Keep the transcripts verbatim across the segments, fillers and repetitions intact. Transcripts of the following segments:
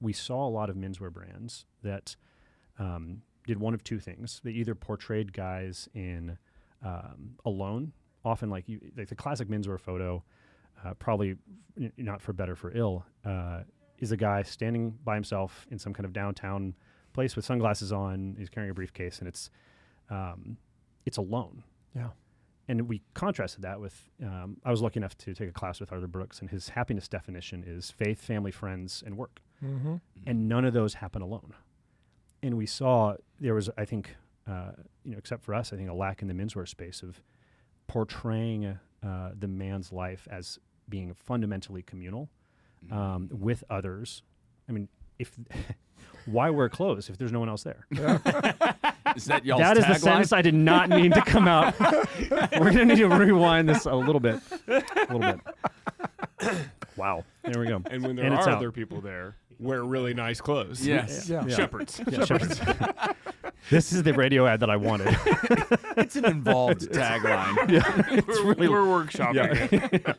we saw a lot of menswear brands that um, did one of two things. They either portrayed guys in um, alone, often like, you, like the classic menswear photo, uh, probably n- not for better for ill, uh, is a guy standing by himself in some kind of downtown place with sunglasses on. He's carrying a briefcase, and it's um, it's alone. Yeah. And we contrasted that with, um, I was lucky enough to take a class with Arthur Brooks, and his happiness definition is faith, family, friends, and work. Mm-hmm. And none of those happen alone. And we saw there was, I think, uh, you know, except for us, I think a lack in the menswear space of portraying uh, the man's life as being fundamentally communal um, with others. I mean, if why wear clothes if there's no one else there? Is that y'all's That is the tagline? sentence I did not mean to come out. We're going to need to rewind this a little bit. A little bit. Wow. There we go. And when there And it's are out. other people there, wear really nice clothes. Yes. Yeah. Yeah. Shepherds. Yeah, shepherds. This is the radio ad that I wanted. It's an involved tagline. Yeah, it's We're, really. we're workshopping it.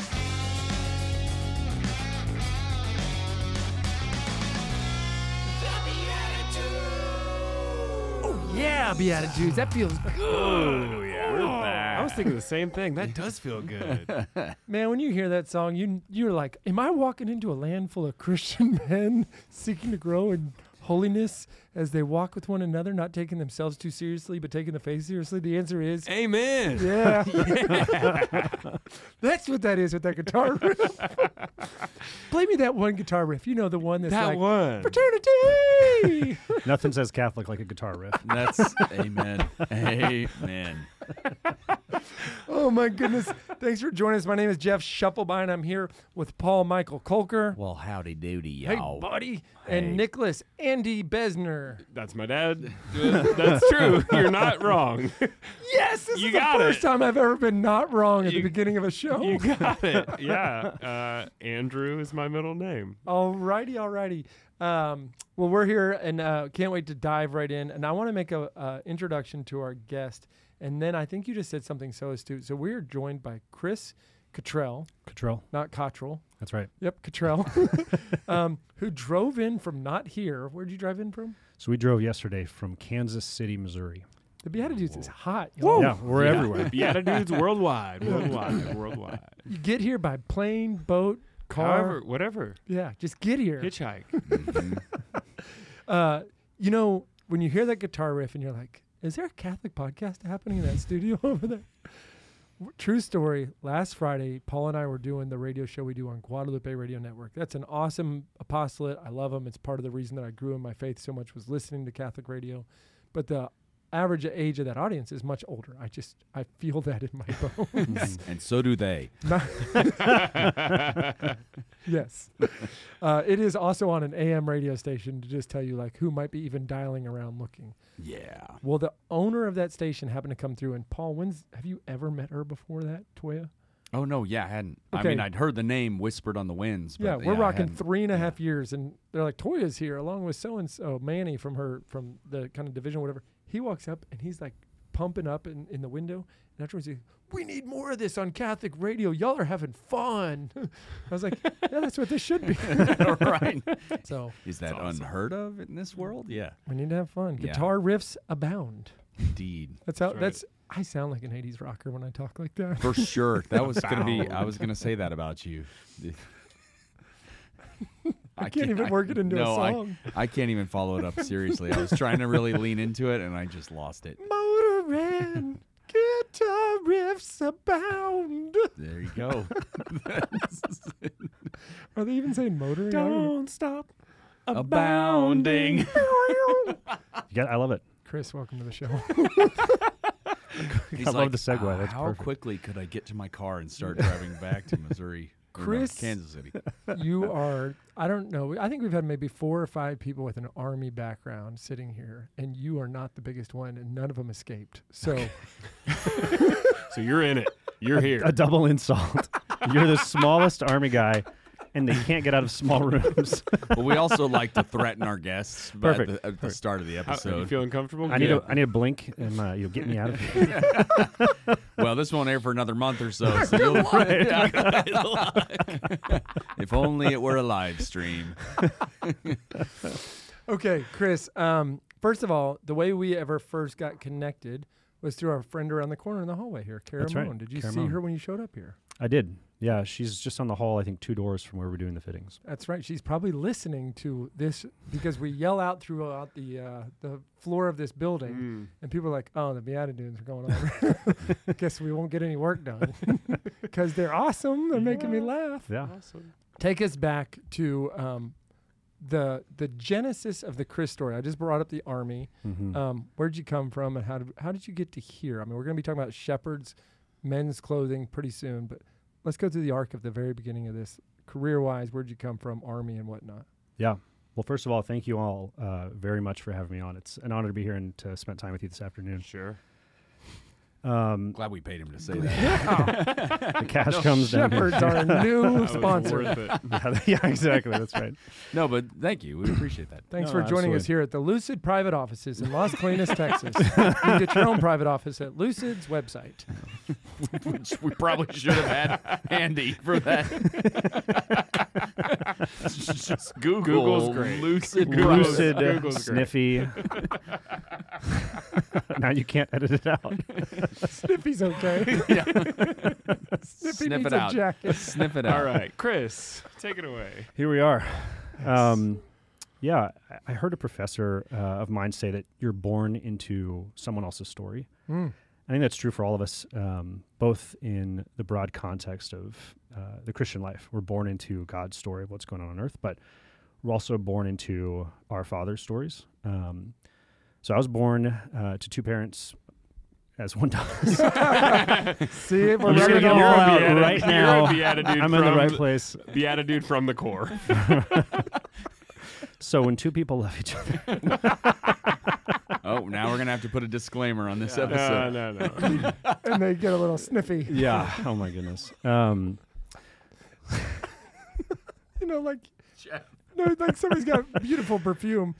Yeah, Beatitudes. That feels good. Oh, yeah. We're back. I was thinking the same thing. That does feel good. Man, when you hear that song, you you're like, am I walking into a land full of Christian men seeking to grow in holiness as they walk with one another, not taking themselves too seriously, but taking the faith seriously? The answer is Amen. yeah. That's what that is with that guitar riff. Play me that one guitar riff. You know, the one that's That like, one. fraternity. Nothing says Catholic like a guitar riff. That's amen. Amen. Oh, my goodness. Thanks for joining us. My name is Jeff Shufflebine. I'm here with Paul Michael Kolker. Well, howdy doody, Hey, y'all. buddy. Hey. And Nicholas Andy Besner. That's my dad. That's true. You're not wrong. Yes, this You is the got first it. time I've ever been not wrong at the You- beginning of a show. You got it. Yeah. Uh, Andrew is my middle name. Alrighty, alrighty. Um, well, we're here and uh, can't wait to dive right in. And I want to make a uh, introduction to our guest. And then I think you just said something so astute. So we are joined by Chris Cottrell, Cottrell. not Cottrell. That's right. Yep, Cottrell, um, who drove in from not here. Where'd you drive in from? So we drove yesterday from Kansas City, Missouri. The Beatitudes is hot. y'all. Yeah, we're Yeah. everywhere. Beatitudes worldwide. Worldwide. Worldwide. You get here by plane, boat, car. However, whatever. Yeah, just get here. Hitchhike. Uh, you know, when you hear that guitar riff and you're like, is there a Catholic podcast happening in that studio over there? W- True story. Last Friday, Paul and I were doing the radio show we do on Guadalupe Radio Network. That's an awesome apostolate. I love them. It's part of the reason that I grew in my faith so much was listening to Catholic radio. But the average age of that audience is much older. I just, I feel that in my bones. And so do they. Yes. Uh, it is also on an A M radio station to just tell you like who might be even dialing around looking. Yeah. Well, the owner of that station happened to come through. And Paul, when's have you ever met her before that, Toya? Oh, no, yeah, I hadn't. I Okay. mean, I'd heard the name whispered on the winds. But Yeah, we're I rocking hadn't. three and a yeah. half years, and they're like, Toya's here along with so and so, Manny from her from the kind of division, whatever. He walks up and he's like pumping up in, in the window, and afterwards he's, we need more of this on Catholic radio. Y'all are having fun. I was like, yeah, that's what this should be. Right. So Is that awesome. unheard of in this world? Yeah, we need to have fun. Yeah. Guitar riffs abound. indeed. That's how. That's right. That's. I sound like an eighties rocker when I talk like that. For sure. That was going to be, Bound. I was going to say that about you. I can't even work it into a no, I- song. I can't even follow it up seriously. I was trying to really lean into it, and I just lost it. Motorin, guitar riffs abound. There you go. Are they even saying motoring? I don't even- Don't stop Abounding. You got, I love it. Chris, welcome to the show. He's I like, love the segue. "Ah, That's how perfect." quickly could I get to my car and start driving back to Missouri? or no, Chris- Kansas City. You are, I don't know, I think we've had maybe four or five people with an Army background sitting here, and you are not the biggest one, and none of them escaped. So, So you're in it. You're here. A double insult. You're the smallest Army guy, and they can't get out of small rooms. But we also like to threaten our guests but Perfect. At, the, at the start of the How, are you episode. feeling comfortable? I need Yeah. a I need a blink, and uh, you'll get me out of here. Well, this won't air for another month or so. so you'll, if only it were a live stream. Okay, Chris. Um, first of all, the way we ever first got connected was through our friend around the corner in the hallway here, Kara That's right, Moan. Did you Kara see Moan. her when you showed up here? I did. Yeah, she's just on the hall. I think two doors from where we're doing the fittings. That's right. She's probably listening to this because we yell out throughout the uh, the floor of this building, Mm. and people are like, "Oh, the Beatitudes are going on." Guess we won't get any work done because they're awesome. They're making me laugh. Yeah. Awesome. Take us back to um, the the genesis of the Chris story. I just brought up the Army. Mm-hmm. Um, where'd you come from, and how did how did you get to here? I mean, we're going to be talking about shepherds, men's clothing pretty soon, but let's go through the arc of the very beginning of this. Career-wise, where'd you come from, Army and whatnot? Yeah. Well, first of all, thank you all uh, very much for having me on. It's an honor to be here and to spend time with you this afternoon. Sure. Um, Glad we paid him to say that. the cash comes down. Shepherds are a new That was sponsor. worth it. yeah, yeah, exactly. That's right. No, but thank you. We appreciate that. Thanks No, for joining us absolutely. here at the Lucid private offices in Las Colinas, Texas. You can get your own private office at Lucid's website. Which we probably should have had handy for that. Just Google Google's great. Lucid. Google's- Lucid, uh, Google's great. sniffy. now you can't edit it out. Sniffy's okay. Yeah. Sniffy Sniff needs it a out. jacket. Sniff it out. All right, Chris, take it away. Here we are. Um, yeah, I- I heard a professor uh, of mine say that you're born into someone else's story. Mm. I think that's true for all of us, um, both in the broad context of uh, the Christian life. We're born into God's story of what's going on on earth, but we're also born into our Father's stories. Um, so I was born uh, to two parents, as one does. See, we're I'm just rubbing gonna get it them all off. out Beati- right you're a now. Beatitude I'm in the from right the- place. Beatitude from the core. So when two people love each other, Oh, now we're going to have to put a disclaimer on this No, episode. no, no. And they get a little sniffy. yeah. Oh my goodness. Um, You know, like, no, like somebody's got beautiful perfume.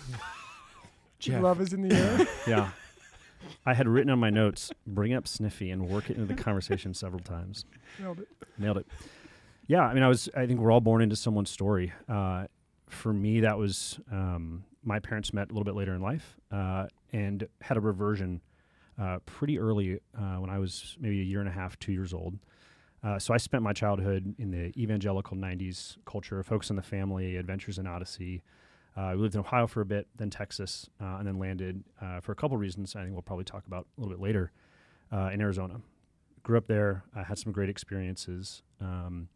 Jeff. Love is in the air. yeah. I had written on my notes, bring up Sniffy and work it into the conversation several times. Nailed it. Nailed it. Yeah, I mean, I was. I think we're all born into someone's story. Uh, for me, that was um, my parents met a little bit later in life uh, and had a reversion uh, pretty early uh, when I was maybe a year and a half, two years old. Uh, so I spent my childhood in the evangelical nineties culture, focused on the family, adventures in Odyssey. Uh, we lived in Ohio for a bit, then Texas, uh, and then landed uh, for a couple reasons I think we'll probably talk about a little bit later uh, in Arizona. Grew up there, uh, had some great experiences. Um,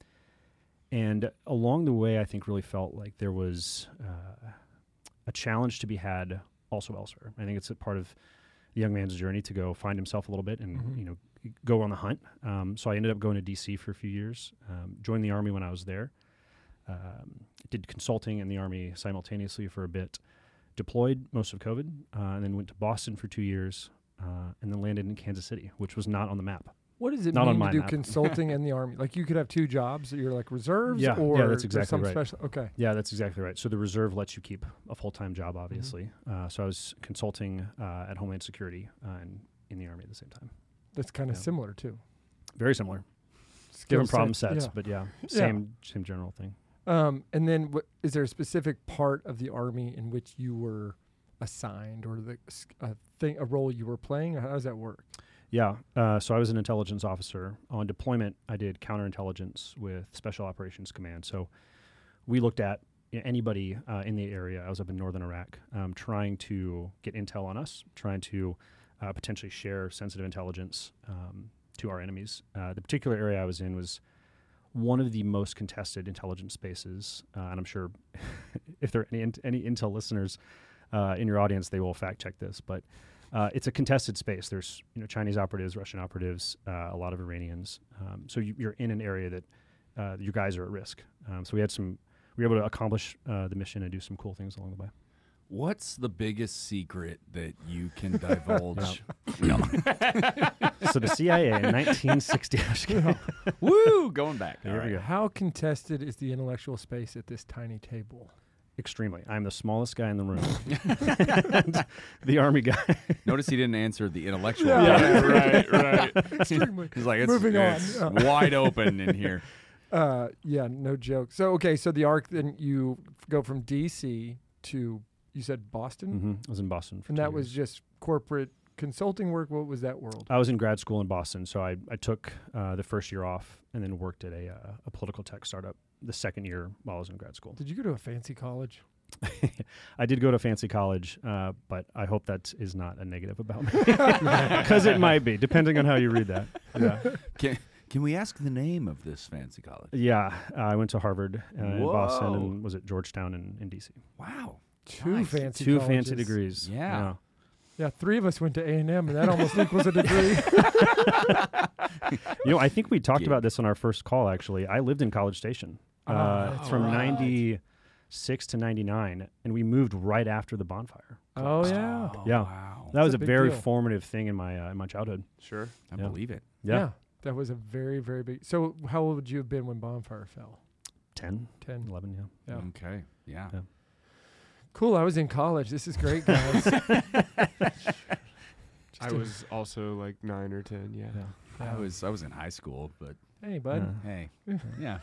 And along the way, I think really felt like there was uh, a challenge to be had also elsewhere. I think it's a part of the young man's journey to go find himself a little bit and Mhm. you know go on the hunt. Um, so I ended up going to D C for a few years. Um, joined the Army when I was there. Um, did consulting in the Army simultaneously for a bit. Deployed most of COVID, uh, and then went to Boston for two years, uh, and then landed in Kansas City, which was not on the map. What does it Not on mean my to do map. consulting in the Army? Like you could have two jobs. You're like reserves, Yeah, yeah, or that's there's exactly some right. special. Okay, Yeah, that's exactly right. So the reserve lets you keep a full-time job, obviously. Uh, so I was consulting uh, at Homeland Security uh, and in the Army at the same time. that's kind of Yeah. similar too. Very similar, Skill different problem sets, sets, yeah. but yeah, Yeah. same same general thing. Um, and then, what, is there a specific part of the Army in which you were assigned, or the s- a thing, a role you were playing? Or how does that work? Yeah, uh, so I was an intelligence officer. On deployment, I did counterintelligence with Special Operations Command. So we looked at y- anybody uh, in the area. I was up in northern Iraq, um, trying to get intel on us, trying to uh, potentially share sensitive intelligence um, to our enemies. Uh, the particular area I was in was one of the most contested intelligence spaces, uh, and I'm sure if there are any, int- any intel listeners uh, in your audience, they will fact check this, but uh, it's a contested space. There's you know Chinese operatives, Russian operatives, uh, a lot of Iranians. Um, so you, you're in an area that uh, your guys are at risk. Um, so we had some, we were able to accomplish uh, the mission and do some cool things along the way. What's the biggest secret that you can divulge? No. So the C I A in nineteen sixty. Woo! Going back. There All we right. go. How contested is the intellectual space at this tiny table? Extremely. I'm the smallest guy in the room. And the Army guy. Notice he didn't answer the intellectual. Yeah. part. right, right. Extremely. He's like, it's, Moving on. it's Yeah. wide open in here. Uh, yeah, no joke. So okay, so the arc then you f- go from D C to you said Boston, hmm I was in Boston for and two that was years. just corporate consulting work. What was that world? I was in grad school in Boston, so I, I took uh, the first year off and then worked at a, uh, a political tech startup the second year while I was in grad school. Did you go to a fancy college? I did go to fancy college, uh, but I hope that is not a negative about me. Because it might be, depending on how you read that. Yeah, Can, can we ask the name of this fancy college? yeah uh, I went to Harvard uh, in Boston Whoa. and was at Georgetown in, in D C. Wow. Two Nice. fancy Two colleges. fancy degrees. Yeah. Yeah, three of us went to A and M, and that almost equals a degree. You know, I think we talked Gig. about this on our first call, actually. I lived in College Station uh, Ah, that's from right. ninety-six to ninety-nine, and we moved right after the bonfire. Oh yeah, Yeah. Wow. That was a a big very deal. formative thing in my uh, in my childhood. Sure. I Yeah. believe it. Yeah, that was a very very big. So how old would you have been when bonfire fell? ten, Ten. eleven, yeah. Yeah. Okay. Yeah. Yeah. Cool. I was in college. This is great, guys. I a- was also like nine or ten. Yeah. Yeah. I was I was in high school, but Hey, bud. Yeah. hey, yeah.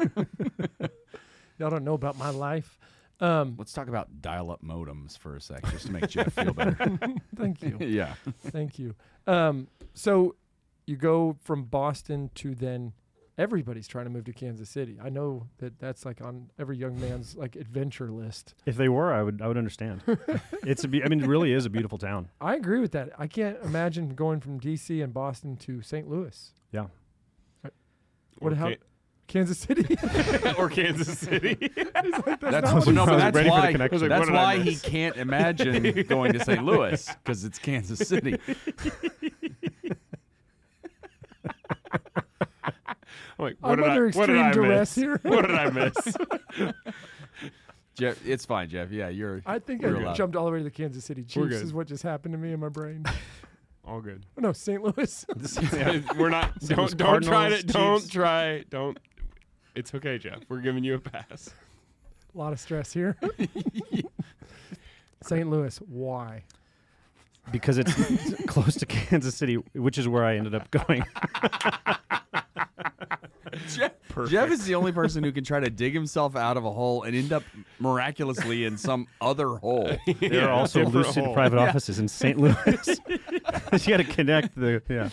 Y'all don't know about my life. Um, Let's talk about dial-up modems for a sec, just to make Jeff feel better. thank you. yeah. Thank you. Um, so you go from Boston to then everybody's trying to move to Kansas City. I know that that's like on every young man's like adventure list. If they were, I would I would understand. It's a be- I mean, it really is a beautiful town. I agree with that. I can't imagine going from D C and Boston to Saint Louis. Yeah. What Or how Can- Kansas City? or Kansas City. That's not well, no, what- but I was that's ready for the why. connection. Like, That's what did I why he miss? can't imagine going to Saint Louis because it's Kansas City. I'm like, I'm what did under I, what did extreme I duress miss? here. What did I miss? Jeff, it's fine, Jeff. Yeah, you're. I think We're I allowed. jumped all the way to the Kansas City We're Chiefs good. is what just happened to me in my brain. All good. Oh, no, Saint Louis. We're not. St. Louis Don't don't try to. Cardinals, Don't Chiefs. try. Don't. It's okay, Jeff. We're giving you a pass. A lot of stress here. Saint Louis. Why? Because it's close to Kansas City, which is where I ended up going. Jeff, Jeff is the only person who can try to dig himself out of a hole and end up miraculously in some other hole. There Yeah, are also different Lucid hole. private Yeah. offices in Saint Louis. You got to connect the yeah.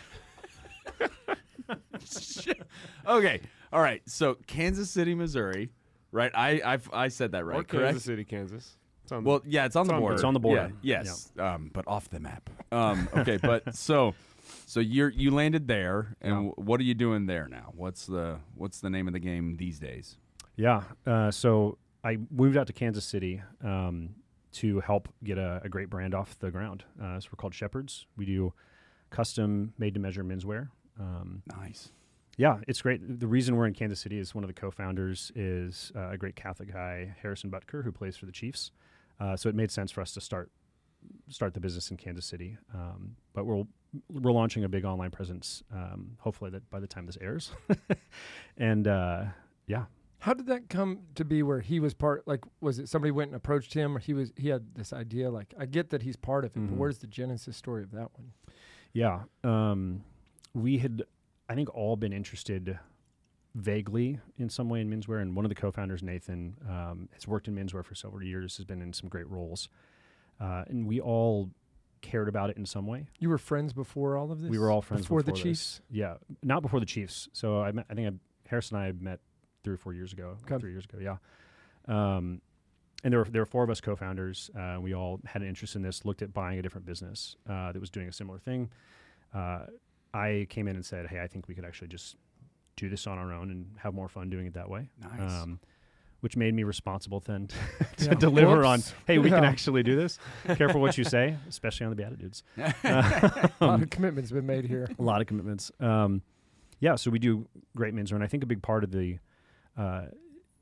Okay, all right. So Kansas City, Missouri, right? I I've, I said that right, or correct? Kansas City, Kansas. It's on the- Well, yeah, it's on It's the on border. It's on the border. Yeah, yes, um, but off the map. Um, okay, but so so you you landed there, and Yeah. w- what are you doing there now? What's the what's the name of the game these days? Yeah. Uh, so I moved out to Kansas City um, to help get a, a great brand off the ground. Uh, so we're called Shepherds. We do custom made-to-measure menswear. Um, Nice. yeah, it's great. The reason we're in Kansas City is one of the co-founders is uh, a great Catholic guy, Harrison Butker, who plays for the Chiefs. Uh, so it made sense for us to start start the business in Kansas City. Um, but we're we're launching a big online presence. Um, hopefully that by the time this airs, and uh, yeah. How did that come to be where he was part, like, was it somebody went and approached him or he was, he had this idea, like, I get that he's part of it, Mhm. but where's the genesis story of that one? Yeah. Um, we had, I think, all been interested vaguely in some way in menswear. And one of the co-founders, Nathan, um, has worked in menswear for several years, has been in some great roles. Uh, and we all cared about it in some way. You were friends before all of this? We were all friends before, before, the this. Chiefs? Yeah. Not before the Chiefs. So I, met, I think I, Harris and I met three or four years ago. Okay. Three years ago, yeah. Um, and there were, there were four of us co-founders. Uh, we all had an interest in this, looked at buying a different business uh, that was doing a similar thing. Uh, I came in and said, hey, I think we could actually just do this on our own and have more fun doing it that way. Nice. Um, which made me responsible then to Yeah. deliver on, Whoops. hey, we can Yeah. actually do this. Careful what you say, especially on the Beatitudes. A lot of commitments been made here. A lot of commitments. Um, yeah, so we do great menswear, and I think a big part of the uh,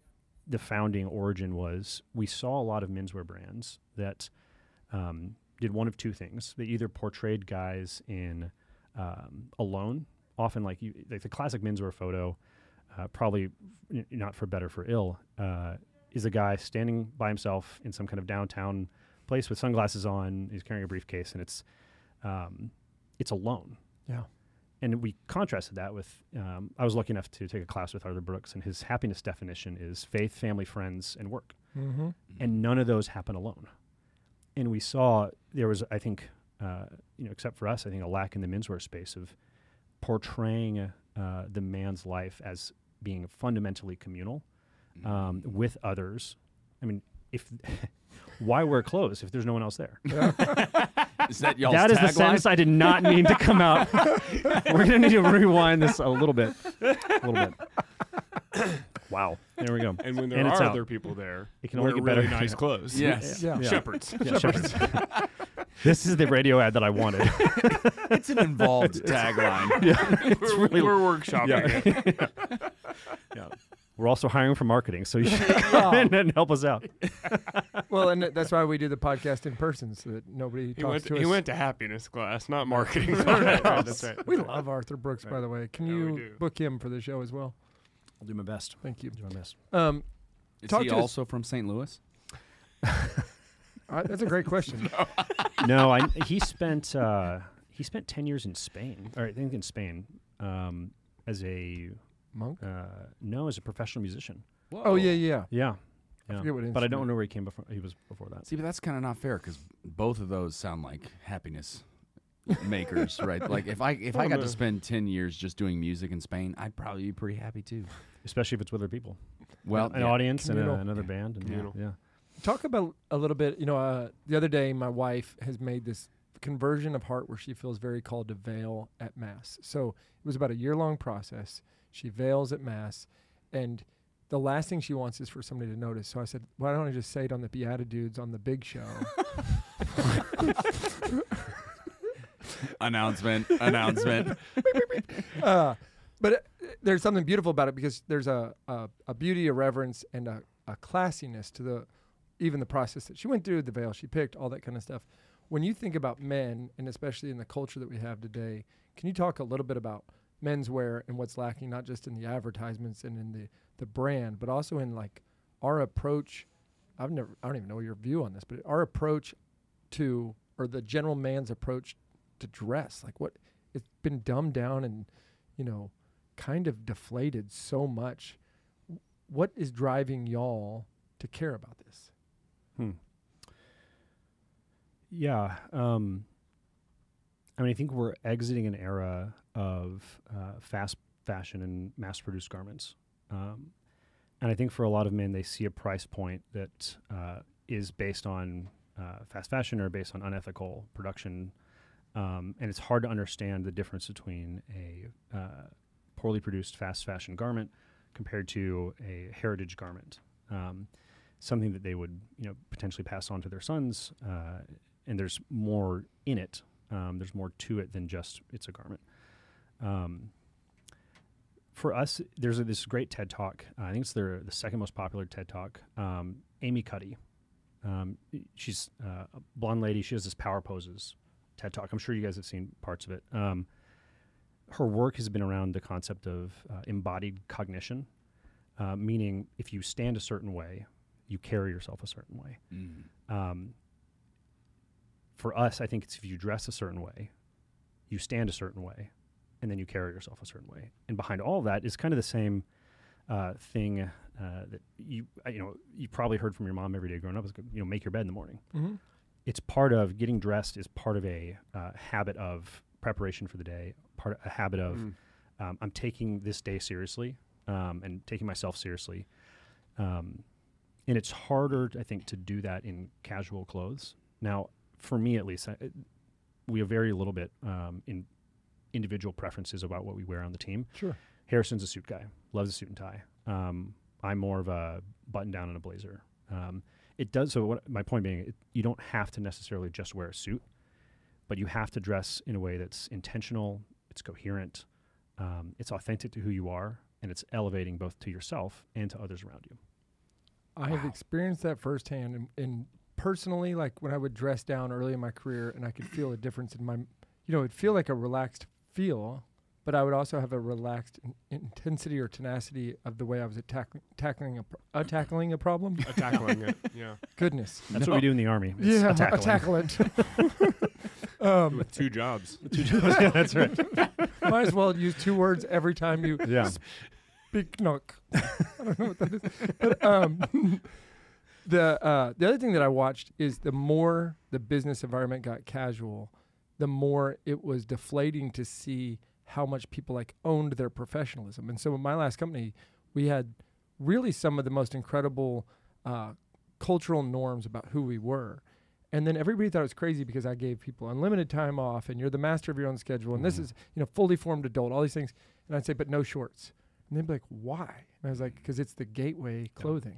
the founding origin was we saw a lot of menswear brands that um, did one of two things. They either portrayed guys in um, alone, often like, you, like the classic menswear photo, uh, probably n- not for better for ill, uh, is a guy standing by himself in some kind of downtown place with sunglasses on. He's carrying a briefcase, and it's um, it's alone. Yeah. And we contrasted that with, um, I was lucky enough to take a class with Arthur Brooks, and his happiness definition is faith, family, friends, and work. Mm-hmm. And none of those happen alone. And we saw there was, I think, uh, you know, except for us, I think a lack in the menswear space of portraying uh, the man's life as being fundamentally communal um, with others. I mean, if why wear clothes if there's no one else there? Is that y'all's That is the tagline? sentence I did not mean to come out. We're gonna need to rewind this a little bit, a little bit. Wow, there we go. And when there And it's are out. other people there, It can wear only get really better. nice clothes. Yes. Yeah. Yeah. Shepherds. Yeah, shepherds. This is the radio ad that I wanted. It's an involved tagline. Yeah, we're, really- we're workshopping it. yeah. We're also hiring for marketing, so you should Wow. come in and help us out. Well, and that's why we do the podcast in person, so that nobody He talks went, to to, us. he went to happiness class, not marketing Right, class. right, That's right. We love Arthur Brooks, by Right. the way. Can Yeah, we you do. book him for the show as well? I'll do my best. Thank you. I'll do my best. Um, Is Talk he to us- also from Saint Louis? I, that's a great question. No, I, he spent uh, he spent ten years in Spain, or I think in Spain, um, as a Monk? uh, no, as a professional musician. Oh, yeah, yeah. Yeah, I yeah. forget what But I instrument. don't know where he came before. He was before that. See, but that's kind of not fair because both of those sound like happiness makers, right? Like if I if I Oh, got no. to spend ten years just doing music in Spain, I'd probably be pretty happy too. Especially if it's with other people. Well, an yeah. audience and a, Communal. another band. And Communal. yeah. Talk about a little bit, you know, uh, the other day my wife has made this conversion of heart where she feels very called to veil at Mass. So it was about a year-long process. She veils at Mass, and the last thing she wants is for somebody to notice. So I said, why don't I just say it on the Beatitudes on the big show? announcement, announcement. uh, but uh, there's something beautiful about it because there's a, a, a beauty, a reverence, and a, a classiness to the even the process that she went through, the veil she picked, all that kind of stuff. When you think about men, and especially in the culture that we have today, can you talk a little bit about menswear and what's lacking, not just in the advertisements and in the, the brand, but also in like our approach? I've never, I don't even know your view on this, but our approach to, or the general man's approach to dress, like what it's been dumbed down and, you know, kind of deflated so much. What is driving y'all to care about this? Hmm. Yeah. Um, I mean, I think we're exiting an era of uh, fast fashion and mass-produced garments. Um, and I think for a lot of men, they see a price point that uh, is based on uh, fast fashion or based on unethical production. Um, and it's hard to understand the difference between a uh, poorly produced fast fashion garment compared to a heritage garment. Um, something that they would, you know, potentially pass on to their sons, uh, and there's more in it. Um, there's more to it than just it's a garment. Um, for us, there's a, this great TED Talk. Uh, I think it's their, the second most popular TED Talk. Um, Amy Cuddy. Um, she's uh, a blonde lady. She has this power poses TED Talk. I'm sure you guys have seen parts of it. Um, her work has been around the concept of uh, embodied cognition, uh, meaning if you stand a certain way, you carry yourself a certain way. Mm. Um, for us, I think it's if you dress a certain way, you stand a certain way, and then you carry yourself a certain way. And behind all that is kind of the same uh, thing uh, that you uh, you know you probably heard from your mom every day growing up is, you know, make your bed in the morning. Mm-hmm. It's part of getting dressed is part of a uh, habit of preparation for the day, part of a habit of Mm. um, I'm taking this day seriously um, and taking myself seriously. Um, and it's harder, I think, to do that in casual clothes. Now, for me at least, I, it, we have very little bit um, in individual preferences about what we wear on the team. Sure. Harrison's a suit guy, loves a suit and tie. Um, I'm more of a button down and a blazer. Um, it does, so what, my point being, it, you don't have to necessarily just wear a suit, but you have to dress in a way that's intentional, it's coherent, um, it's authentic to who you are, and it's elevating both to yourself and to others around you. I have experienced that firsthand, and, and personally, like when I would dress down early in my career, and I could feel a difference in my, you know, it'd feel like a relaxed feel, but I would also have a relaxed in- intensity or tenacity of the way I was attack- tackling a, pro- uh, tackling a problem. Tackling it. Yeah. Goodness, That's No. what we do in the Army. It's yeah, a a tackling. tackle it. um, With two jobs. Yeah, that's right. might as well use two words every time you Yeah. speak. Knock. I don't know what that is. But, um, the uh, the other thing that I watched is the more the business environment got casual, the more it was deflating to see how much people like owned their professionalism. And so in my last company, we had really some of the most incredible uh, cultural norms about who we were. And then everybody thought it was crazy because I gave people unlimited time off and you're the master of your own schedule. And this is, you know, fully formed adult, all these things. And I'd say, but no shorts. And they'd be like, why? And I was like, because it's the gateway clothing.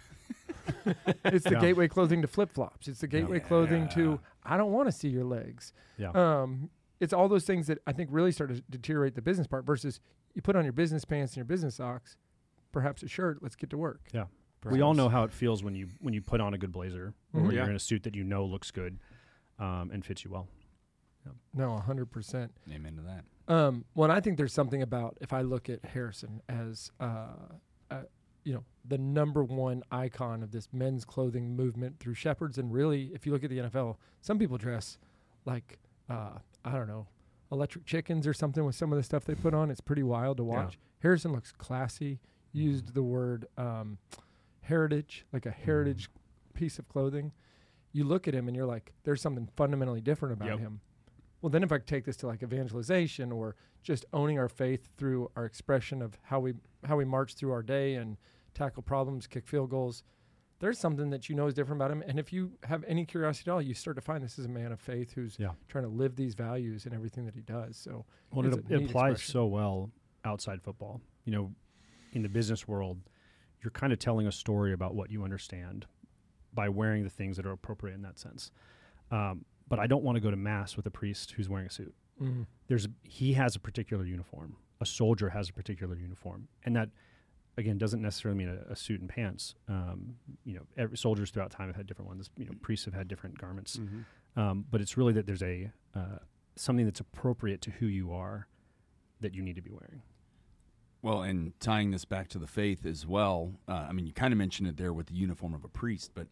It's the Yeah. gateway clothing to flip-flops. It's the gateway clothing to, Yeah. I don't want to see your legs. Yeah. Um, it's all those things that I think really start to deteriorate the business part versus you put on your business pants and your business socks, perhaps a shirt, let's get to work. Yeah. We all know how it feels when you when you put on a good blazer Mhm. or Yeah. you're in a suit that you know looks good um, and fits you well. No, one hundred percent. Amen to that. Um, well, and I think there's something about if I look at Harrison as, uh, uh, you know, the number one icon of this men's clothing movement through Shepherds, and really, if you look at the N F L, some people dress like, uh, I don't know, electric chickens or something with some of the stuff they put on. It's pretty wild to watch. Harrison looks classy. Used the word um, heritage, like a heritage piece of clothing. You look at him and you're like, there's something fundamentally different about Yep. him. Well, then if I take this to like evangelization or just owning our faith through our expression of how we how we march through our day and tackle problems, kick field goals, there's something that you know is different about him. And if you have any curiosity at all, you start to find this is a man of faith who's Yeah. trying to live these values in everything that he does. So Well, it's it, a it neat applies expression. so well outside football. You know, in the business world, you're kind of telling a story about what you understand by wearing the things that are appropriate in that sense. Um, but I don't want to go to mass with a priest who's wearing a suit. Mhm. There's he has a particular uniform. A soldier has a particular uniform, and that again doesn't necessarily mean a, a suit and pants. Um, you know, every, soldiers throughout time have had different ones. You know, priests have had different garments. Mm-hmm. Um, but it's really that there's a uh, something that's appropriate to who you are that you need to be wearing. Well, and tying this back to the faith as well, uh, I mean, you kind of mentioned it there with the uniform of a priest, but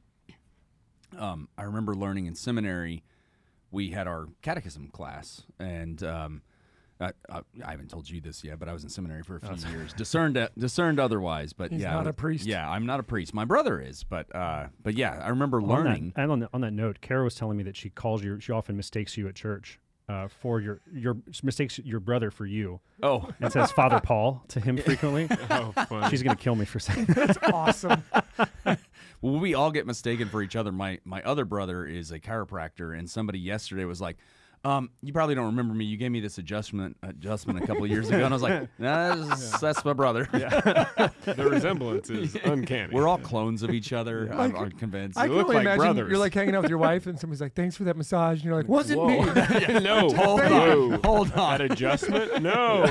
um, I remember learning in seminary, we had our catechism class, and um, I, I, I haven't told you this yet, but I was in seminary for a few years, discerned uh, discerned otherwise, but He's yeah, not a priest. Yeah, I'm not a priest. My brother is, but uh, but yeah, I remember On learning. that, and on, the, on that note, Kara was telling me that she calls you. She often mistakes you at church uh, for your your mistakes your brother for you, Oh, and says Father Paul to him frequently. Oh, funny. She's gonna kill me for saying that. That's awesome. well, we all get mistaken for each other. My my other brother is a chiropractor, and somebody yesterday was like, um, "You probably don't remember me. You gave me this adjustment adjustment a couple of years ago," and I was like, nah, that's, that's my brother. The resemblance is uncanny. We're all clones of each other. Yeah. I'm, I'm convinced. I You can look only like imagine brothers. you're like hanging out with your wife and somebody's like, thanks for that massage. And you're like, wasn't Whoa. me. no, Hold no. on, hold on. That adjustment? No.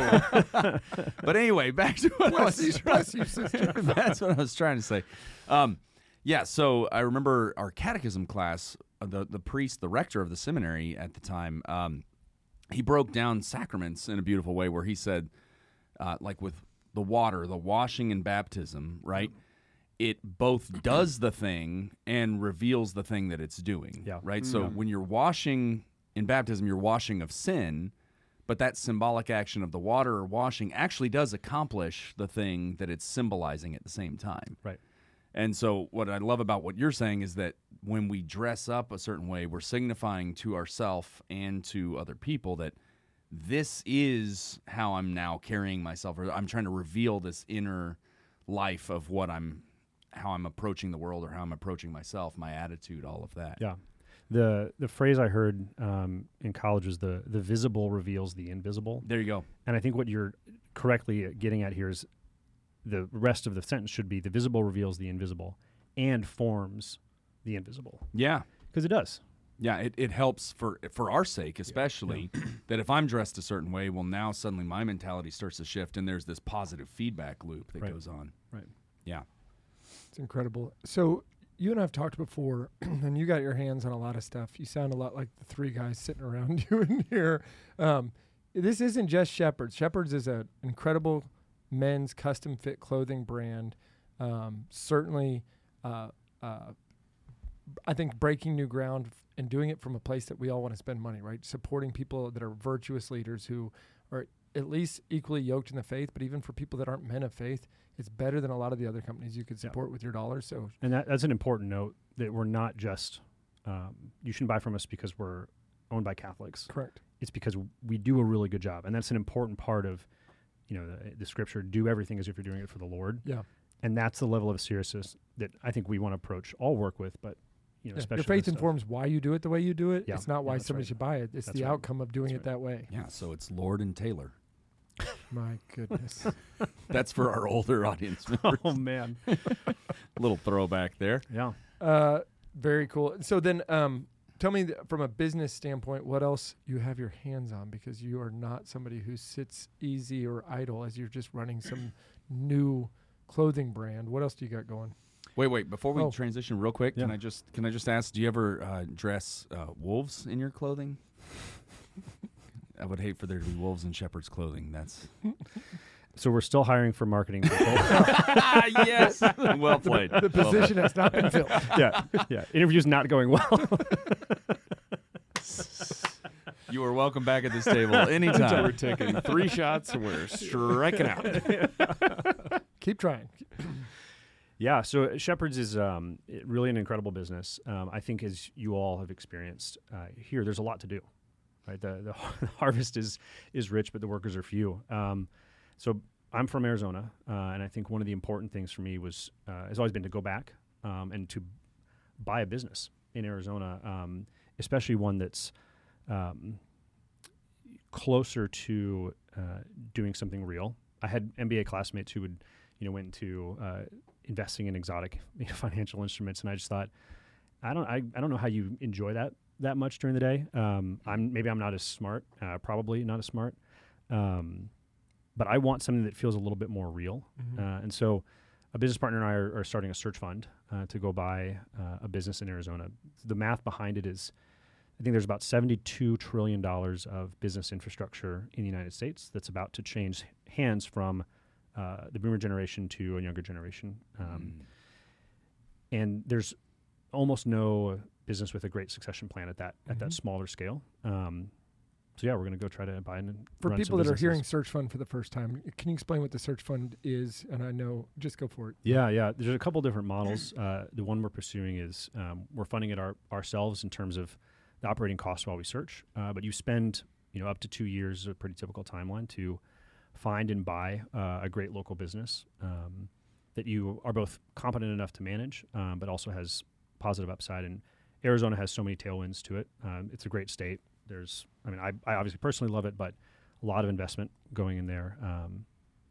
But anyway, back to what I Bless you, was bless you, sister. That's what I was trying to say. Um, yeah, so I remember our catechism class. Uh, the the priest, the rector of the seminary at the time, um, he broke down sacraments in a beautiful way, where he said, uh, like with the water, the washing and baptism, right? It both does the thing and reveals the thing that it's doing. Yeah. Right. So when you're washing in baptism, you're washing of sin. But that symbolic action of the water or washing actually does accomplish the thing that it's symbolizing at the same time. Right. And so what I love about what you're saying is that when we dress up a certain way, we're signifying to ourselves and to other people that this is how I'm now carrying myself, or I'm trying to reveal this inner life of what I'm, how I'm approaching the world, or how I'm approaching myself, my attitude, all of that. Yeah. The the phrase I heard um, in college was the the visible reveals the invisible. There you go. And I think what you're correctly getting at here is the rest of the sentence should be the visible reveals the invisible and forms the invisible. Yeah. Because it does. Yeah, it, it helps for for our sake, especially, that if I'm dressed a certain way, well, now suddenly my mentality starts to shift, and there's this positive feedback loop that Right. goes on. Right. Yeah. It's incredible. So you and I have talked before, and you got your hands on a lot of stuff. You sound a lot like the three guys sitting around you in here. Um, this isn't just Shepherd's. Shepherd's is an incredible men's custom fit clothing brand. Um, certainly, uh, uh, I think breaking new ground f- and doing it from a place that we all want to spend money, right? Supporting people that are virtuous leaders who are at least equally yoked in the faith, but even for people that aren't men of faith, it's better than a lot of the other companies you could Yeah. support with your dollars. So And that, that's an important note that we're not just, um, you shouldn't buy from us because we're owned by Catholics. correct. It's because we do a really good job. And that's an important part of, you know, the, the scripture, do everything as if you're doing it for the Lord. Yeah. And that's the level of seriousness that I think we want to approach all work with, but, you know, Yeah. especially Your faith this stuff. informs why you do it the way you do it. Yeah. It's not Yeah, why that's somebody right. should buy it. It's That's the right. outcome of doing That's it that way. Yeah, so it's Lord and Taylor. My goodness. That's for our older audience members. Oh, man. Little throwback there. Yeah. Uh, very cool. So then, um, tell me th- from a business standpoint, what else you have your hands on, because you are not somebody who sits easy or idle as you're just running some new clothing brand. What else do you got going? Wait, wait. Before we Oh. transition, real quick, can Yeah. I just can I just ask? Do you ever uh, dress uh, wolves in your clothing? I would hate for there to be wolves in Shepherd's clothing. That's So we're still hiring for marketing people. yes. Well played. The position has not been filled. yeah. Yeah. Interview's not going well. You are welcome back at this table anytime. We're taking three shots and we're striking out. Keep trying. Yeah, so Shepherd's is um, it- really an incredible business. Um, I think, as you all have experienced uh, here, there's a lot to do. Right, the the har- harvest is is rich, but the workers are few. Um, so I'm from Arizona, uh, and I think one of the important things for me was uh, has always been to go back um, and to buy a business in Arizona, um, especially one that's um, closer to uh, doing something real. I had M B A classmates who would, you know, went into uh, investing in exotic you know, financial instruments, and I just thought, I don't, I, I don't know how you enjoy that that much during the day. Um, I'm maybe I'm not as smart, uh, probably not as smart, um, but I want something that feels a little bit more real. Mm-hmm. Uh, and so, a business partner and I are, are starting a search fund uh, to go buy uh, a business in Arizona. The math behind it is, I think there's about seventy-two trillion dollars of business infrastructure in the United States that's about to change hands from uh, the boomer generation to a younger generation. Um, Mm. And there's almost no business with a great succession plan at that at Mhm. that smaller scale. Um, so yeah, we're going to go try to buy and For run people some that are businesses. hearing Search Fund for the first time, can you explain what the Search Fund is? And I know, just go for it. Yeah, yeah. There's a couple different models. Uh, the one we're pursuing is um, we're funding it our, ourselves in terms of the operating costs while we search. Uh, but you spend, you know, up to two years, a pretty typical timeline, to find and buy uh, a great local business um, that you are both competent enough to manage, um, but also has positive upside. And Arizona has so many tailwinds to it. Um, it's a great state. There's, I mean, I, I obviously personally love it, but a lot of investment going in there. Um,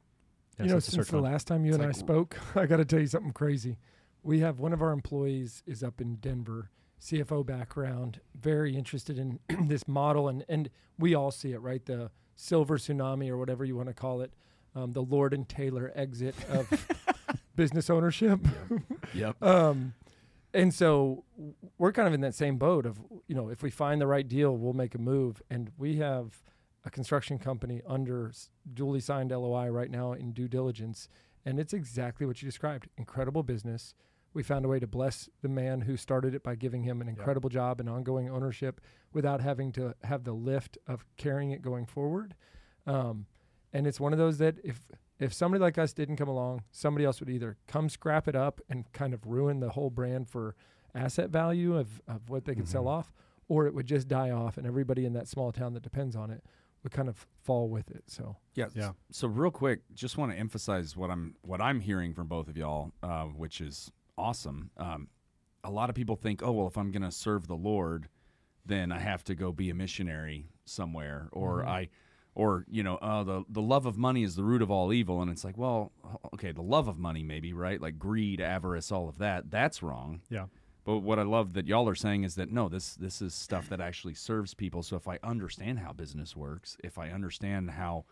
You yeah, know, so it's a since search the fund. last time you It's and I like- spoke, I got to tell you something crazy. We have one of our employees is up in Denver, C F O background, very interested in this model, and and we all see it, right? The silver tsunami or whatever you want to call it, um, the Lord and Taylor exit of business ownership. Yep. Um, and so w- we're kind of in that same boat of, you know, if we find the right deal, we'll make a move. And we have a construction company under s- duly signed L O I right now in due diligence. And it's exactly what you described. Incredible business. We found a way to bless the man who started it by giving him an incredible job and ongoing ownership without having to have the lift of carrying it going forward. Um, and it's one of those that if if somebody like us didn't come along, somebody else would either come scrap it up and kind of ruin the whole brand for asset value of, of what they could sell Mhm. off, or it would just die off and everybody in that small town that depends on it would kind of fall with it. So Yeah. Yeah. So real quick, just want to emphasize what I'm what I'm hearing from both of y'all, uh, which is awesome. Um, a lot of people think, oh well, if I'm going to serve the Lord, then I have to go be a missionary somewhere, or Mhm. I, or you know, uh, the the love of money is the root of all evil, and it's like, well, okay, the love of money maybe, right? Like greed, avarice, all of that. That's wrong. Yeah. But what I love that y'all are saying is that no, this this is stuff that actually serves people. So if I understand how business works, if I understand how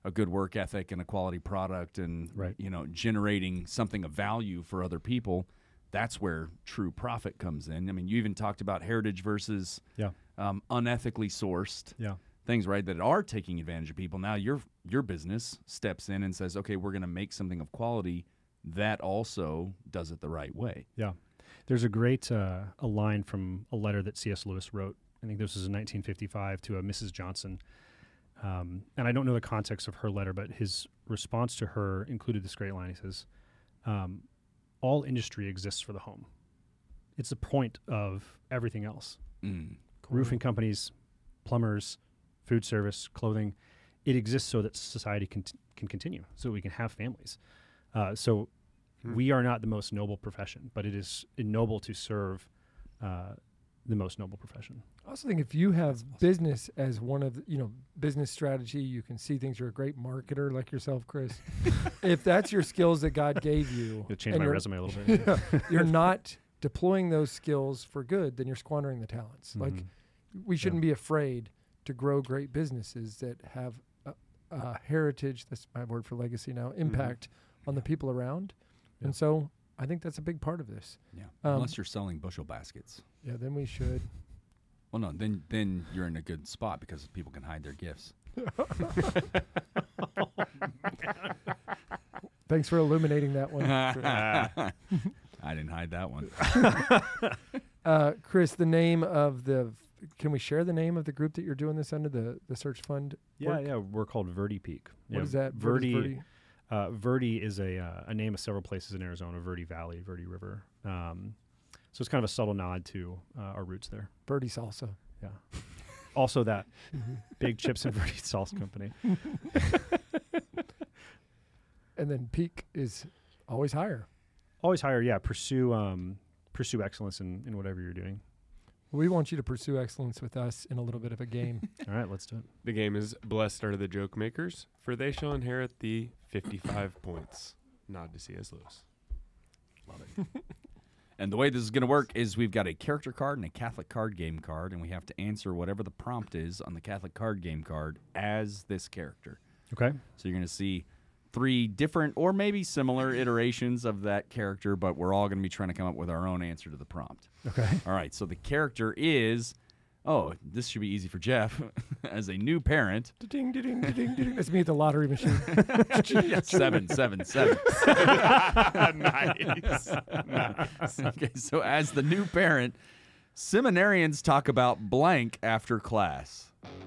a good work ethic and a quality product and, Right. you know, generating something of value for other people, that's where true profit comes in. I mean, you even talked about heritage versus Yeah. um, unethically sourced Yeah. things, right, that are taking advantage of people. Now your your business steps in and says, okay, we're going to make something of quality that also does it the right way. Yeah. There's a great uh, a line from a letter that C S. Lewis wrote. I think this was in nineteen fifty-five to a Missus Johnson. Um, and I don't know the context of her letter, but his response to her included this great line. He says, um, all industry exists for the home. It's the point of everything else. Mm. Roofing companies, plumbers, food service, clothing. It exists so that society can, t- can continue, so we can have families. Uh, so Hmm. we are not the most noble profession, but it is noble to serve uh, the most noble profession. I also think if you have business as one of the, you know, business strategy, you can see things. You're a great marketer like yourself, Chris. If that's your skills that God gave you, You'll change and my you're- resume a little bit. yeah, you're not deploying those skills for good, then you're squandering the talents. Like Mhm. we shouldn't be afraid to grow great businesses that have a, a heritage. That's my word for legacy now. Impact on the people around, Yeah. and so I think that's a big part of this. Yeah, Um, unless you're selling bushel baskets. Yeah, then we should. Well, no, then then you're in a good spot because people can hide their gifts. Thanks for illuminating that one. I didn't hide that one. Uh, Chris, the name of the, can we share the name of the group that you're doing this under, the, the search fund? Yeah, work? yeah, we're called Verde Peak. What yeah, is that? What is Verde, Verde? Uh, Verde is a uh, a name of several places in Arizona. Verde Valley, Verde River. Um, so it's kind of a subtle nod to uh, our roots there. Verde Salsa. Yeah. Also, that big chips and Verde salsa company. And then Peak is always higher. Always higher. Yeah. Pursue um, pursue excellence in, in whatever you're doing. We want you to pursue excellence with us in a little bit of a game. All right, let's do it. The game is Blessed are the joke makers, for they shall inherit the fifty-five points. Nod to C S. Lewis. Love it. And the way this is going to work is we've got a character card and a Catholic card game card, and we have to answer whatever the prompt is on the Catholic card game card as this character. Okay. So you're going to see three different or maybe similar iterations of that character, but we're all going to be trying to come up with our own answer to the prompt. Okay. All right, so the character is, oh, this should be easy for Jeff. As a new parent, Ding, ding, ding, ding, ding. That's me at the lottery machine. seven, seven, seven. Nice. Nice. Okay, so as the new parent, seminarians talk about blank after class.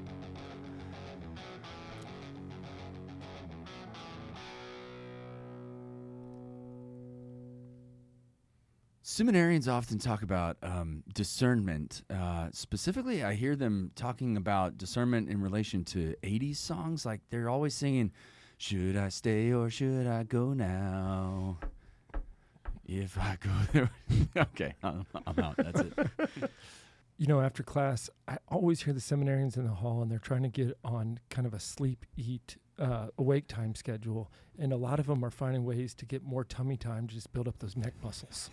Seminarians often talk about um, discernment. Uh, specifically, I hear them talking about discernment in relation to eighties songs. Like they're always singing, "Should I stay or should I go now? If I go there." Okay, I'm, I'm out. That's it. You know, after class, I always hear the seminarians in the hall, and they're trying to get on kind of a sleep, eat, uh, awake time schedule. And a lot of them are finding ways to get more tummy time to just build up those neck muscles.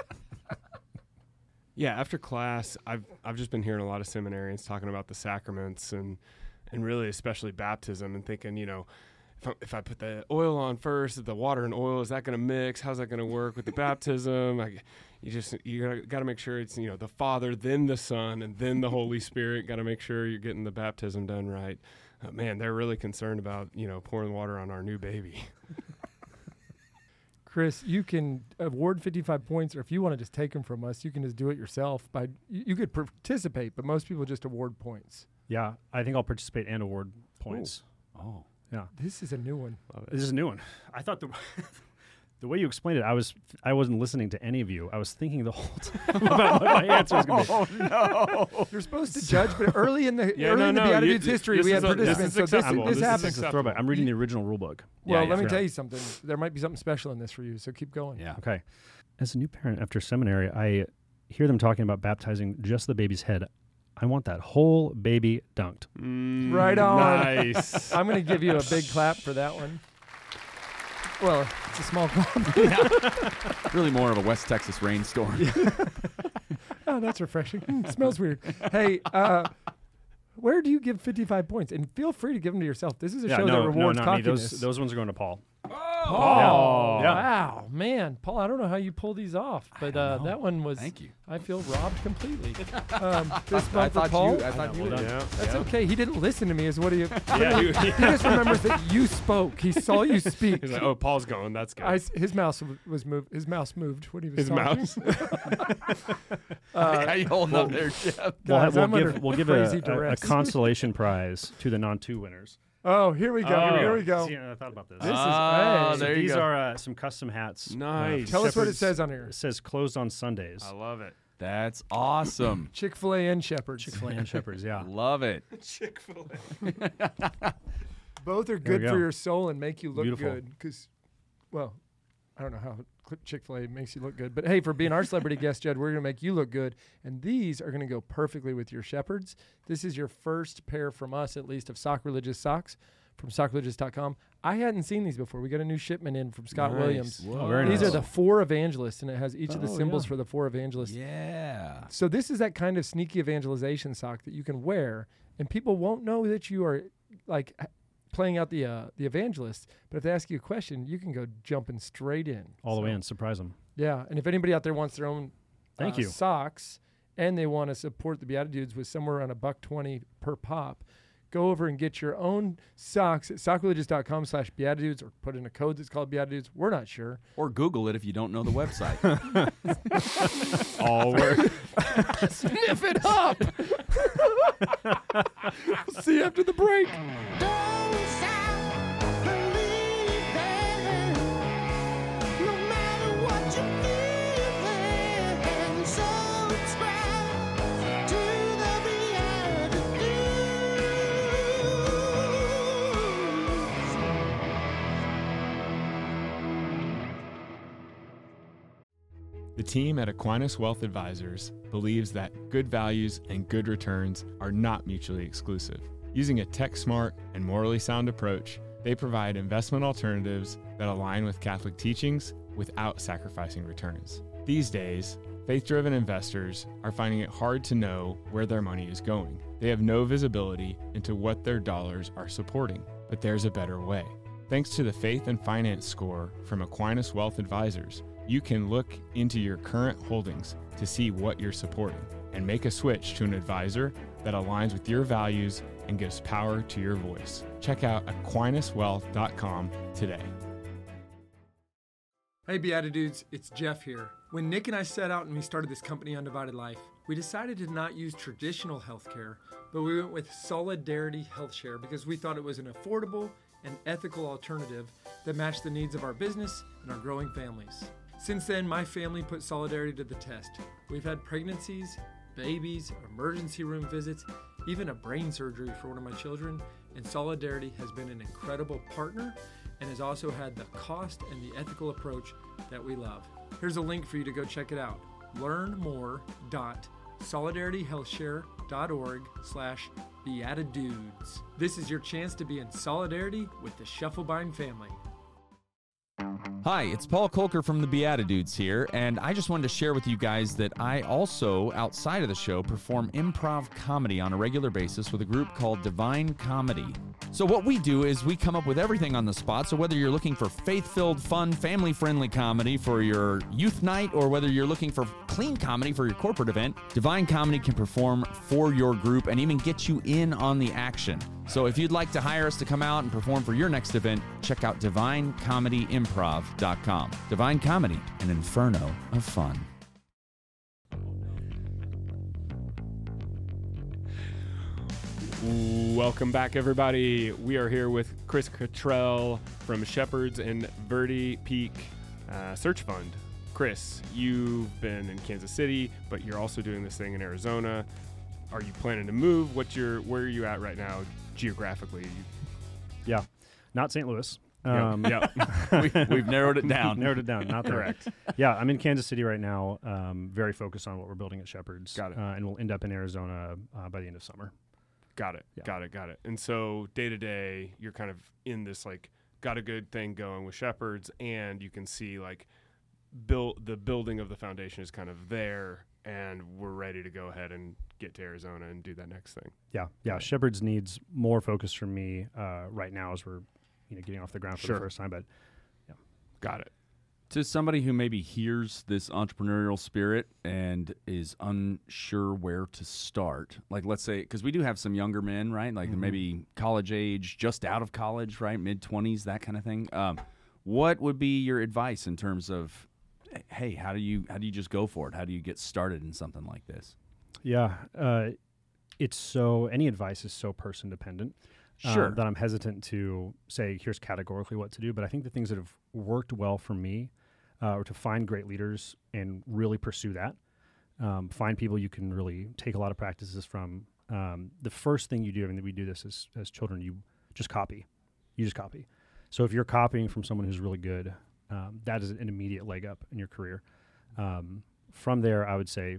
Yeah, after class, I've I've just been hearing a lot of seminarians talking about the sacraments and and really especially baptism, and thinking, you know, if I, if I put the oil on first, the water and oil, is that going to mix? How's that going to work with the baptism? I, you just you got to make sure it's, you know, the Father, then the Son, and then the Holy Spirit. Got to make sure you're getting the baptism done right. Uh, man, they're really concerned about, you know, pouring water on our new baby. Chris, you can award fifty-five points, or if you want to just take them from us, you can just do it yourself. By you, you could participate, but most people just award points. Yeah, I think I'll participate and award points. Oh. Yeah. This is a new one. Love it. This is a new one. I thought the the way you explained it, I was I wasn't listening to any of you. I was thinking the whole time about what my answer was going to be. Oh, no. You're supposed to judge, but early in the Yeah, early no, in the no, Beatitudes you- history, this we is had a- this is participants. So this, acceptable. this This is happens. It's a throwback. I'm reading the original rule book. Well, Yeah, let me yeah. tell you something. There might be something special in this for you, so keep going. Yeah. Okay. As a new parent after seminary, I hear them talking about baptizing just the baby's head. I want that whole baby dunked. Mm, Right on. Nice. I'm going to give you a big clap for that one. Well, it's a small clap. Really more of a West Texas rainstorm. Oh, that's refreshing. Mm, smells weird. Hey, uh, where do you give fifty-five points? And feel free to give them to yourself. This is a Yeah, show no, that rewards no, not me. cockiness. Those those ones are going to Paul. Paul. Yeah. Wow, man. Paul, I don't know how you pull these off, but uh, know. that one was, Thank you. I feel robbed completely. um, this I bump for thought Paul. you. I thought you. well did. done. Yeah. That's yeah. okay. He didn't listen to me is what he, Yeah, he, he- he just remembers that you spoke. He saw you speak. He's like, oh, Paul's going. That's good. I s his mouse w- was moved. His mouse moved when he was His talking. mouse. Uh, How you holding up there, Jeff? We'll, Guys, we'll I'm under give we'll give a, crazy a, a duress. consolation prize to the non-two winners. Oh, here we go. Oh, Here we go. See, I thought about this. This is Oh, hey. So there you these go. are uh, some custom hats. uh, Nice. Tell us what it Shepherd's- says on here. It says closed on Sundays. I love it. That's awesome. Chick-fil-A and Shepherd's. Chick-fil-A and Shepherds, yeah. Love it. Chick-fil-A. Both are There we good for go. your soul and make you look Beautiful. good. Because, well, I don't know how Cl- Chick-fil-A makes you look good. But, hey, for being our celebrity guest, Jed, we're going to make you look good. And these are going to go perfectly with your Shepherds. This is your first pair from us, at least, of Sock Religious socks from sock religious dot com. I hadn't seen these before. We got a new shipment in from Scott Nice. Williams. Oh, very These nice. are the four evangelists, and it has each of the Oh, symbols yeah. for the four evangelists. Yeah. So this is that kind of sneaky evangelization sock that you can wear, and people won't know that you are like h- playing out the uh, the evangelist. But if they ask you a question, you can go jumping straight in. All the So, way in. Surprise them. Yeah, and if anybody out there wants their own Thank uh, you. socks, and they want to support the Beatitudes with somewhere around a buck twenty per pop, go over and get your own socks at sock religious dot com slash Beatitudes, or put in a code that's called Beatitudes. We're not sure. Or Google it if you don't know the website. All work. Sniff it up. We'll see you after the break. Don't stop believing, no matter what you're feeling. Subscribe to the Beatitudes. The team at Aquinas Wealth Advisors believes that good values and good returns are not mutually exclusive. Using a tech-smart and morally sound approach, they provide investment alternatives that align with Catholic teachings without sacrificing returns. These days, faith-driven investors are finding it hard to know where their money is going. They have no visibility into what their dollars are supporting, but there's a better way. Thanks to the Faith and Finance Score from Aquinas Wealth Advisors, you can look into your current holdings to see what you're supporting and make a switch to an advisor that aligns with your values and gives power to your voice. Check out aquinas wealth dot com today. Hey Beatitudes, it's Jeff here. When Nick and I set out and we started this company, Undivided Life, we decided to not use traditional healthcare, but we went with Solidarity Health Share because we thought it was an affordable and ethical alternative that matched the needs of our business and our growing families. Since then, my family put Solidarity to the test. We've had pregnancies, babies, emergency room visits, even a brain surgery for one of my children, and Solidarity has been an incredible partner and has also had the cost and the ethical approach that we love. Here's a link for you to go check it out. Learn more dot solidarity health share dot org slash beatitudes. This is your chance to be in solidarity with the Shufflebind family. Hi, it's Paul Kolker from the Beatitudes here, and I just wanted to share with you guys that I also, outside of the show, perform improv comedy on a regular basis with a group called Divine Comedy. So what we do is we come up with everything on the spot, so whether you're looking for faith-filled, fun, family-friendly comedy for your youth night, or whether you're looking for clean comedy for your corporate event, Divine Comedy can perform for your group and even get you in on the action. So if you'd like to hire us to come out and perform for your next event, check out divine comedy improv dot com. Divine Comedy, an inferno of fun. Welcome back, everybody. We are here with Chris Cottrell from Shepherds and Verde Peak uh, Search Fund. Chris, you've been in Kansas City, but you're also doing this thing in Arizona. Are you planning to move? What's your where are you at right now geographically? Yeah. Not Saint Louis. Yeah, Um, yeah. we, we've narrowed it down. Narrowed it down. Not there. Correct. Yeah, I'm in Kansas City right now. Um, very focused on what we're building at Shepherds. Got it. Uh, and we'll end up in Arizona uh, by the end of summer. Got it. Yeah. Got it. Got it. And so day to day, you're kind of in this like got a good thing going with Shepherds, and you can see like build the building of the foundation is kind of there. and we're ready to go ahead and get to Arizona and do that next thing. Yeah, yeah. Shepherds needs more focus from me uh, right now as we're, you know, getting off the ground for Sure. the first time. But Got it. To somebody who maybe hears this entrepreneurial spirit and is unsure where to start, like let's say, because we do have some younger men, right? Like Mhm. maybe college age, just out of college, right? mid twenties, that kind of thing. Um, what would be your advice in terms of, hey, how do you how do you just go for it? How do you get started in something like this? yeah, uh, it's so any advice is so person dependent. uh, Sure. that I'm hesitant to say here's categorically what to do. But I think the things that have worked well for me uh, are to find great leaders and really pursue that. Um, find people you can really take a lot of practices from. Um, the first thing you do, I mean, we do this as, as children, you just copy. You just copy. So if you're copying from someone who's really good, um, that is an immediate leg up in your career. Um, from there, I would say,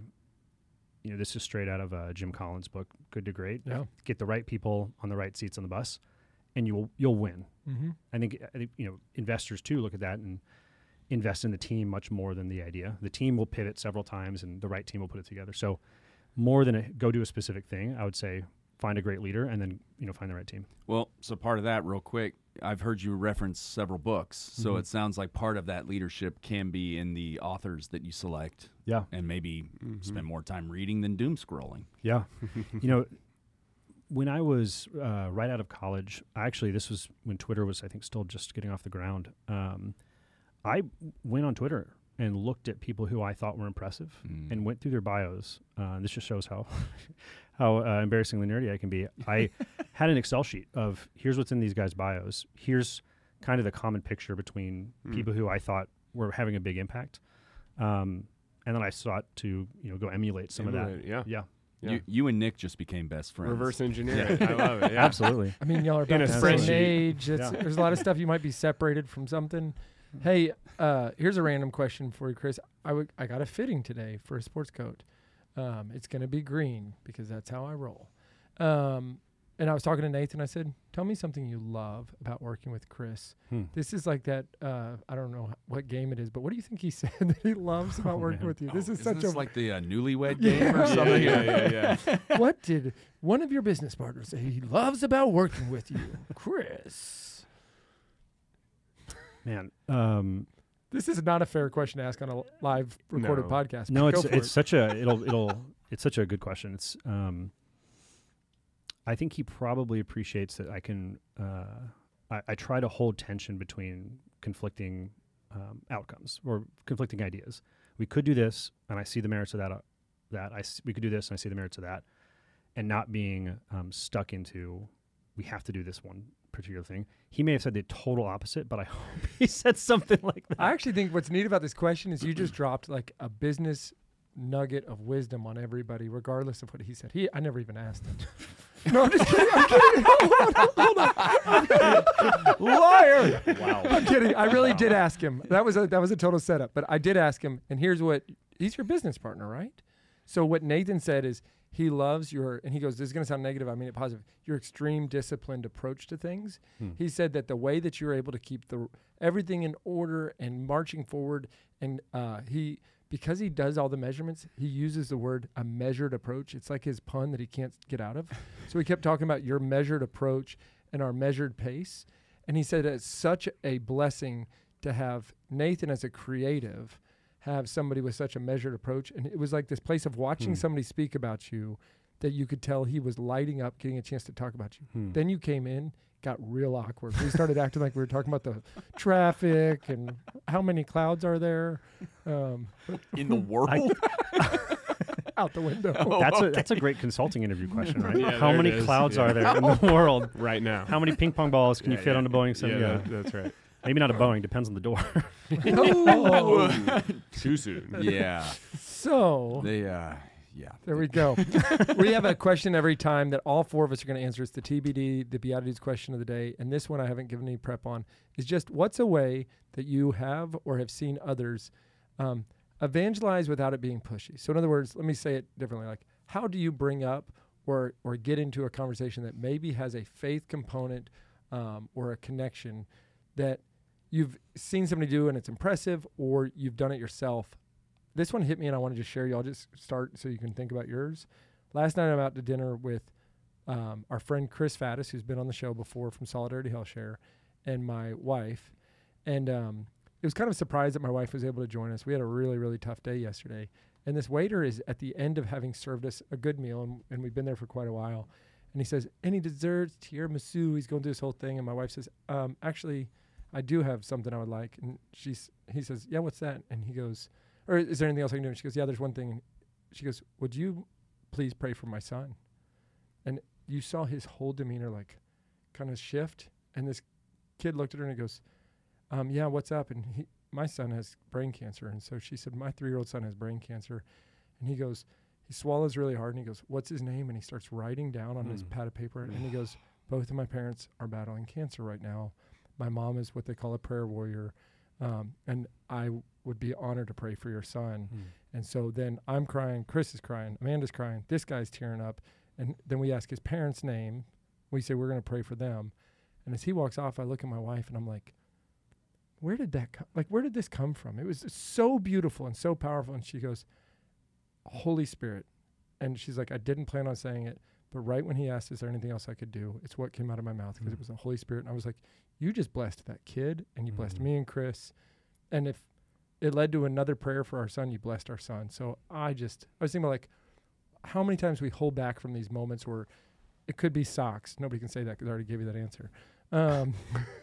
you know, this is straight out of uh, Jim Collins' book, Good to Great. Yeah. Get the right people on the right seats on the bus, and you'll you'll win. Mm-hmm. I think, I think you know investors too look at that and invest in the team much more than the idea. The team will pivot several times, and the right team will put it together. So more than a, go do a specific thing, I would say find a great leader and then you know find the right team. Well, so part of that, real quick, I've heard you reference several books. So Mhm. it sounds like part of that leadership can be in the authors that you select, Yeah, and maybe Mhm. spend more time reading than doom scrolling. yeah. you know, when I was uh, right out of college, actually, this was when Twitter was, I think, still just getting off the ground. Um, I went on Twitter and looked at people who I thought were impressive Mm. and went through their bios. Uh, this just shows how how uh, embarrassingly nerdy I can be. I had an Excel sheet of here's what's in these guys' bios. Here's kind of the common picture between Mm. people who I thought were having a big impact. Um, and then I sought to you know go emulate some of Emulate, Yeah. that. Yeah, Yeah. You, you and Nick just became best friends. Reverse engineering. I love it. Yeah. absolutely. I mean, y'all are In about a the same spreadsheet. age. It's, Yeah. There's a lot of stuff you might be separated from something. Hey, uh, here's a random question for you, Chris. I w- I got a fitting today for a sports coat. Um, it's going to be green because that's how I roll. Um, and I was talking to Nathan. I said, tell me something you love about working with Chris. Hmm. This is like that, uh, I don't know h- what game it is, but what do you think he said that he loves about Oh, working man. with you? This Oh, is isn't such this a... like the uh, newlywed Yeah. game or Yeah, something? yeah, yeah, yeah. What did one of your business partners say he loves about working with you? Chris. Man, um, This is not a fair question to ask on a l- live recorded No. podcast. no, but it's go for it's it. such a it'll it'll it's such a good question. It's um, I think he probably appreciates that I can uh, I, I try to hold tension between conflicting um, outcomes or conflicting ideas. We could do this, and I see the merits of that. Uh, that I s- we could do this, and I see the merits of that, and not being um, stuck into we have to do this one particular thing. He may have said the total opposite, but I hope he said something like that. I actually think what's neat about this question is you just dropped like a business nugget of wisdom on everybody, regardless of what he said. He, I never even asked him. No, I'm just kidding. I'm kidding. Hold on, hold on. I'm kidding. Liar. Wow. I'm kidding. I really did ask him. That was a that was a total setup. But I did ask him, and here's what he's your business partner, right? So what Nathan said is he loves your, and he goes, this is going to sound negative, I mean it positive, your extreme disciplined approach to things. Hmm. He said that the way that you're able to keep the everything in order and marching forward, and uh, he, because he does all the measurements, he uses the word a measured approach. It's like his pun that he can't get out of. So he kept talking about your measured approach and our measured pace. And he said it's such a blessing to have Nathan as a creative have somebody with such a measured approach. And it was like this place of watching Hmm. somebody speak about you that you could tell he was lighting up, getting a chance to talk about you. Hmm. Then you came in, got real awkward. We started acting like we were talking about the traffic and how many clouds are there um, In the world? out the window. Oh, That's a okay. that's a great consulting interview question, right? Yeah, How there it many is. clouds Yeah. are there in the world? Right now. How many ping pong balls can you Yeah, fit yeah. on a Boeing seven? Yeah, Yeah, that- that's right. maybe not a Boeing. Depends on the door. Oh. Too soon. Yeah. So They, uh, yeah. there we go. We have a question every time that all four of us are going to answer. It's the T B D, the Beatitudes question of the day. And this one I haven't given any prep on. Is just what's a way that you have or have seen others um, evangelize without it being pushy? So in other words, let me say it differently. Like, how do you bring up or or get into a conversation that maybe has a faith component um, or a connection that you've seen somebody do and it's impressive, or you've done it yourself this one hit me, and I want to just share you. I'll just start so you can think about yours. Last night, I'm out to dinner with um, our friend Chris Faddis, who's been on the show before from Solidarity Health Share, and my wife. And um, it was kind of a surprise that my wife was able to join us. We had a really, really tough day yesterday. And this waiter is at the end of having served us a good meal, and, and we've been there for quite a while. And he says, any desserts, tiramisu? He's going through this whole thing. And my wife says, um, actually, I do have something I would like. And she's, he says, yeah, what's that? And he goes, or is there anything else I can do? And she goes, yeah, there's one thing. And she goes, would you please pray for my son? And you saw his whole demeanor like kind of shift. And this kid looked at her and he goes, um, yeah, what's up? And he, my son has brain cancer. And so she said, my three-year-old son has brain cancer. And he goes, he swallows really hard and he goes, what's his name? And he starts writing down on mm. his pad of paper. And he goes, both of my parents are battling cancer right now. My mom is what they call a prayer warrior. Um, and I w- would be honored to pray for your son. Mm. And so then I'm crying, Chris is crying, Amanda's crying, this guy's tearing up. And then we ask his parents' name. We say, we're going to pray for them. And as he walks off, I look at my wife and I'm like, where did that come? Like, where did this come from? It was so beautiful and so powerful. And she goes, Holy Spirit. And she's like, I didn't plan on saying it, but right when he asked, is there anything else I could do? It's what came out of my mouth because mm. it was the Holy Spirit. And I was like, you just blessed that kid and you mm. blessed me and Chris. And if it led to another prayer for our son, you blessed our son. So I just, I was thinking about like how many times we hold back from these moments where it could be socks. Nobody can say that because I already gave you that answer. Um,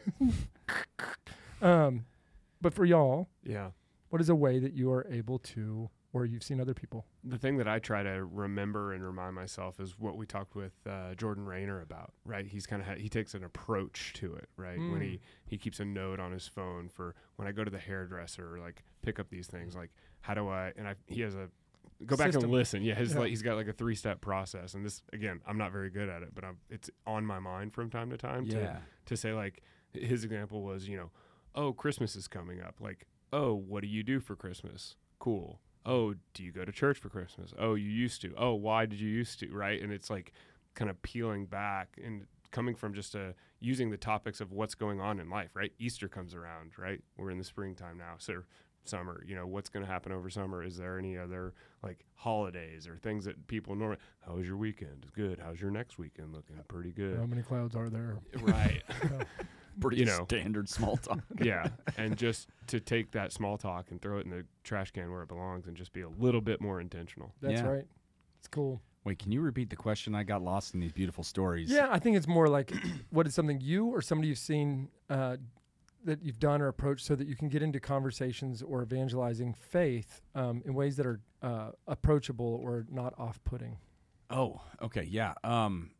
um, but for y'all, yeah, what is a way that you are able to, or you've seen other people? The thing that I try to remember and remind myself is what we talked with uh, Jordan Rayner about, right? He's kind of ha- he takes an approach to it, right? Mm. When he, he keeps a note on his phone for when I go to the hairdresser, or like pick up these things, like how do I? And I he has a go back System. and listen. Yeah, his Yeah. like he's got like a three step process, and this again, I'm not very good at it, but I'm, it's on my mind from time to time. Yeah. To to say like his example was, you know, oh, Christmas is coming up. Like, oh, what do you do for Christmas? Cool. Oh, do you go to church for Christmas? Oh, you used to. Oh, why did you used to? Right. And it's like kind of peeling back and coming from just a using the topics of what's going on in life. Right. Easter comes around. Right. We're in the springtime now. So summer, you know, what's going to happen over summer? Is there any other like holidays or things that people normally, how was your weekend? Good. How's your next weekend looking? Pretty good. How many clouds are there? Right. Pretty you know, standard small talk. Yeah. And just to take that small talk and throw it in the trash can where it belongs and just be a little bit more intentional. That's Yeah. right. It's cool. Wait, can you repeat the question? I got lost in these beautiful stories. Yeah, I think it's more like what is something you or somebody you've seen uh, that you've done or approached so that you can get into conversations or evangelizing faith um, in ways that are uh, approachable or not off-putting. Oh, okay. Yeah. Um,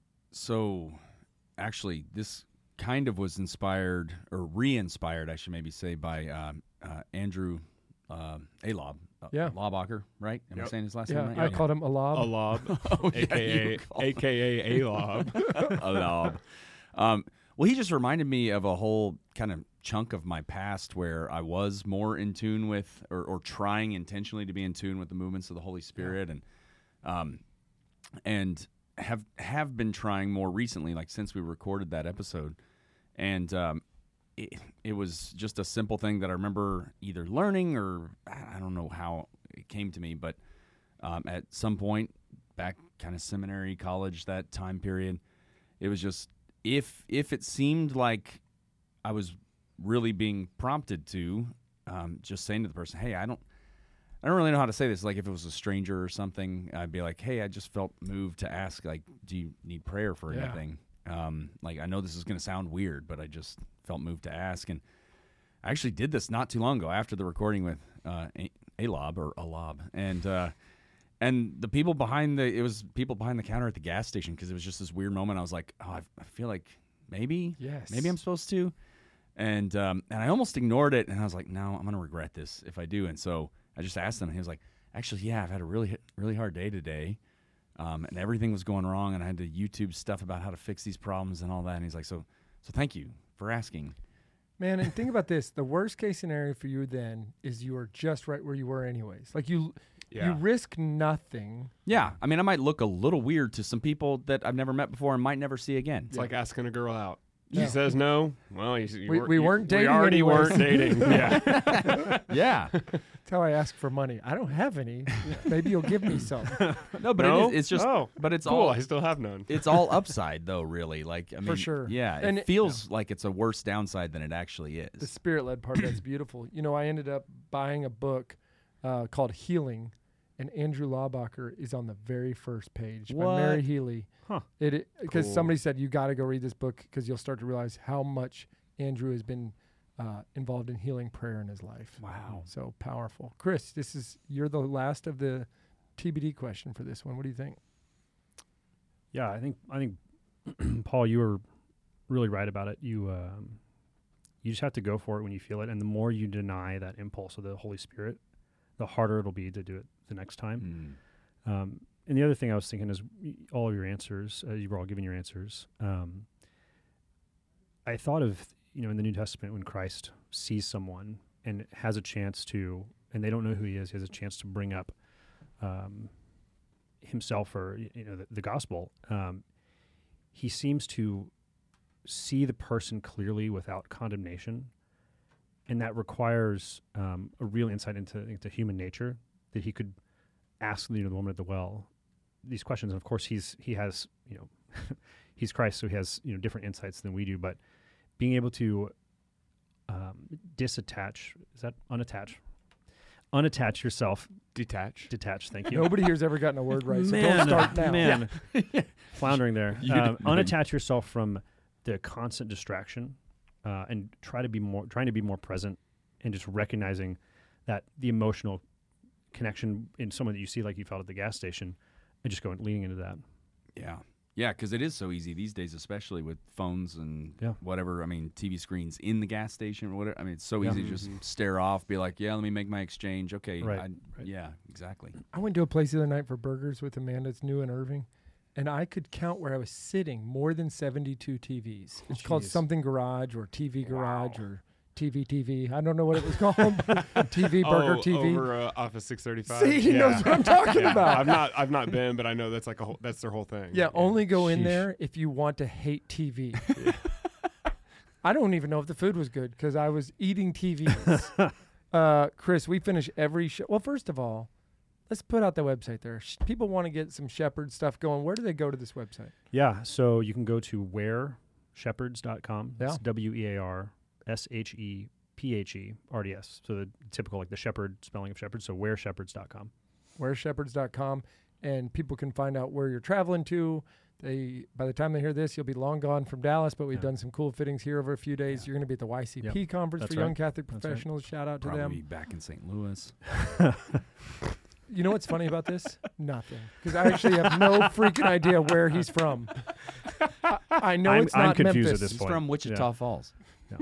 so actually, this kind of was inspired or re-inspired, I should maybe say, by um, uh, Andrew uh, Alob. Uh, Yeah. Laubacher, right? Am I Yep. saying his last Yeah, name right? I called him Alab. A lob, Oh, yeah, aka you called aka a lob. Alob. Um, well, he just reminded me of a whole kind of chunk of my past where I was more in tune with, or, or trying intentionally to be in tune with the movements of the Holy Spirit, and um, and have have been trying more recently, like since we recorded that episode, and um, it, it was just a simple thing that I remember either learning or I don't know how it came to me, but um, at some point back, kind of seminary, college, that time period, it was just if if it seemed like I was really being prompted to, um, just saying to the person, hey, I don't, I don't really know how to say this. Like if it was a stranger or something, I'd be like, hey, I just felt moved to ask, like, do you need prayer for Yeah. anything? Um, like I know this is going to sound weird, but I just felt moved to ask. And I actually did this not too long ago after the recording with uh, A- Alob or Alob. And, uh, and the people behind the, it was people behind the counter at the gas station because it was just this weird moment. I was like, oh, I, I feel like maybe, Yes. maybe I'm supposed to. And um, and I almost ignored it, and I was like, no, I'm going to regret this if I do. And so I just asked him, and he was like, actually, yeah, I've had a really, really hard day today, um, and everything was going wrong, and I had to YouTube stuff about how to fix these problems and all that. And he's like, so so thank you for asking. Man, and think about this. The worst case scenario for you then is you are just right where you were anyways. Like you you Yeah. risk nothing. Yeah, I mean, I might look a little weird to some people that I've never met before and might never see again. It's like asking a girl out. She Yeah. says no. Well, you, you We- were- we you- weren't dating We already anyways. weren't dating. Yeah. Yeah. That's how I ask for money. I don't have any. Maybe you'll give me some. No, but no? it is, it's just. Oh, but it's cool. all. I still have none. It's all upside though, really. Like I mean, sure. Yeah, it And it- feels like it's a worse downside than it actually The is. spirit-led part that's beautiful. You know, I ended up buying a book uh, called Healing, and Andrew Laubacher is on the very first page by Mary What? Healy. Huh. It because Cool. somebody said you got to go read this book because you'll start to realize how much Andrew has been uh, involved in healing prayer in his life. Wow. So powerful. Chris, this is you're the last of the T B D question for this one. What do you think? Yeah, I think I think Paul, you were really right about it. You um, you just have to go for it when you feel it, and the more you deny that impulse of the Holy Spirit, the harder it'll be to do it the next time. Mm. Um, and the other thing I was thinking is y- all of your answers. Uh, you were all giving your answers. Um, I thought of you know in the New Testament when Christ sees someone and has a chance to, and they don't know who he is, he has a chance to bring up um, himself or y- you know the, the gospel. Um, he seems to see the person clearly without condemnation, and that requires um, a real insight into into human nature that he could ask you know the woman at the well these questions. And of course, he's he has you know he's Christ, so he has you know different insights than we do. But being able to um, disattach is that unattach, unattach yourself, Detach. detach. Thank you. Nobody here's ever gotten a word right, so man, don't start now. man, floundering there. You Um, did- unattach yourself from the constant distraction, uh, and try to be more, trying to be more present, and just recognizing that the emotional connection in someone that you see, like you felt at the gas station, and just going leaning into that. Yeah. Yeah, because it is so easy these days, especially with phones and Yeah. whatever. I mean, T V screens in the gas station or whatever. I mean, it's so Yeah. easy to just stare off, be like, yeah, let me make my exchange. Okay. Right, I- right. Yeah, exactly. I went to a place the other night for burgers with Amanda. It's new in Irving. And I could count where I was sitting more than seventy-two T Vs. It's called Jeez. something garage or T V garage or T V T V. I don't know what it was called. T V burger oh, T V. over uh, Office six thirty-five. See, he yeah. knows what I'm talking Yeah. about. I've not, I've not been, but I know that's like a whole, that's their whole thing. Yeah, only go in Sheesh. there if you want to hate T V. I don't even know if the food was good because I was eating T Vs. uh, Chris, we finish every show. Well, first of all, let's put out the website there. Sh- People want to get some Shepherd stuff going. Where do they go to this website? Yeah, so you can go to wear shepherds dot com. Yeah. It's W E A R S H E P H E R D S. So the typical, like the shepherd spelling of shepherd. So wear shepherds dot com. wear shepherds dot com, and people can find out where you're traveling to. They by the time they hear this, you'll be long gone from Dallas, but we've Yeah. done some cool fittings here over a few days. Yeah. You're going to be at the Y C P Yep. conference That's for young right. Catholic That's right. professionals. Shout out to Probably them. be back in Saint Louis. You know what's funny about this? Nothing. Because I actually have no freaking idea where he's from. I, I know I'm- it's I'm not confused at Memphis. this He's point. from Wichita Yeah. Falls.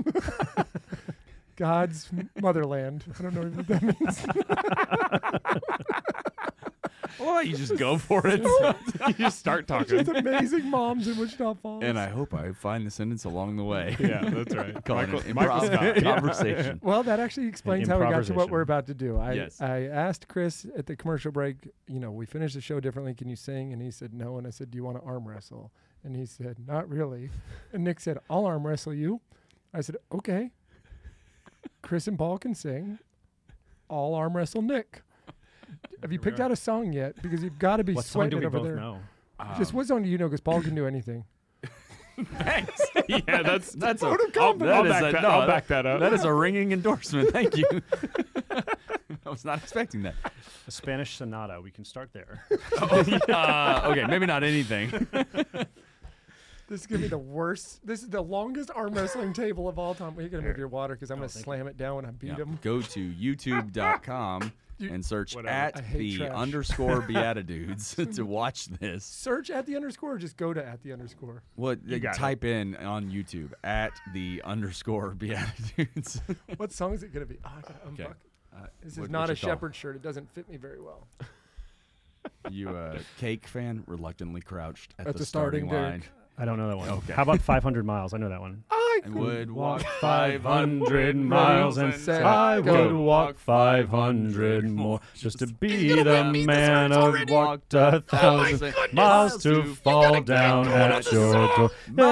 God's motherland. I don't know what that means. Well, you just go for it. you just start talking. Just amazing moms in Wichita Falls. And I hope I find the sentence along the way. Yeah, that's right. Call it Michael, an Michael improv Scott. conversation. Well, that actually explains how we got to what we're improvisation. about to do. I Yes. I asked Chris at the commercial break, you know, we finished the show differently. Can you sing? And he said no. And I said, do you want to arm wrestle? And he said, not really. And Nick said, I'll arm wrestle you. I said, okay. Chris and Paul can sing. I'll arm wrestle Nick. Have you we picked are. out a song yet? Because you've got to be What song do sweating we over both there. know? Just what song do you know? Because Paul can do anything. Thanks. Yeah, that's That's a, Vote of oh, confidence. I'll that is back a- that- no, I'll that- back that up. That is a ringing endorsement. Thank you. I was not expecting that. A Spanish sonata. We can start there. Uh, okay, maybe not anything. This is going to be the worst. This is the longest arm wrestling table of all time. Well, you're going to move Here. your water because I'm Oh, going to thank slam it down when I beat Yeah, him. Go to youtube dot com You- and search Whatever. I at hate the trash. underscore Beatitudes to watch this. Search at the underscore or just go to at the underscore. What You got it. type in on YouTube at the underscore Beatitudes. What song is it going to be? Oh, I gotta Okay. unbuck. Uh, This is what- not a what's your call? shepherd shirt. It doesn't fit me very well. You a cake fan? Reluctantly crouched at, At the, the starting starting line. deck. I don't know that one. Okay. How about five hundred miles? I know that one. I I I would walk five hundred miles and say, I go. would walk five hundred more just to be the man who walked a thousand miles to fall down at your door.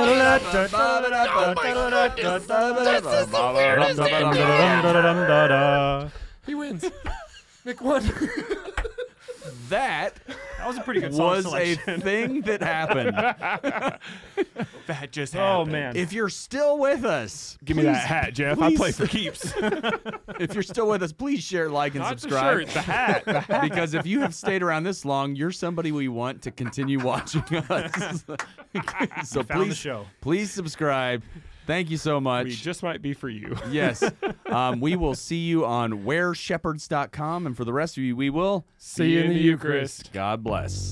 He wins. Nick won. That That was a pretty good song was a selection. thing that happened. That just Oh happened. man. If you're still with us, Give me please- that hat, Jeff. please- I play for keeps. If you're still with us, please share, like, and Not the subscribe. shirt, the hat. The hat. Because if you have stayed around this long, you're somebody we want to continue watching us. so found please, the show. please subscribe. Thank you so much. We just might be for you. Yes. Um, we will see you on where shepherds dot com. And for the rest of you, we will See you in the Eucharist. God bless.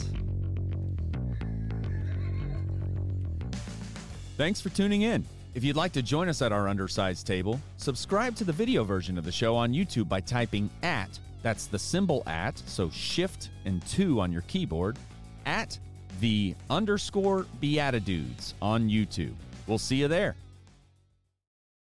Thanks for tuning in. If you'd like to join us at our undersized table, subscribe to the video version of the show on YouTube by typing at, that's the symbol at, so shift and two on your keyboard, at the underscore Beatitudes on YouTube. We'll see you there.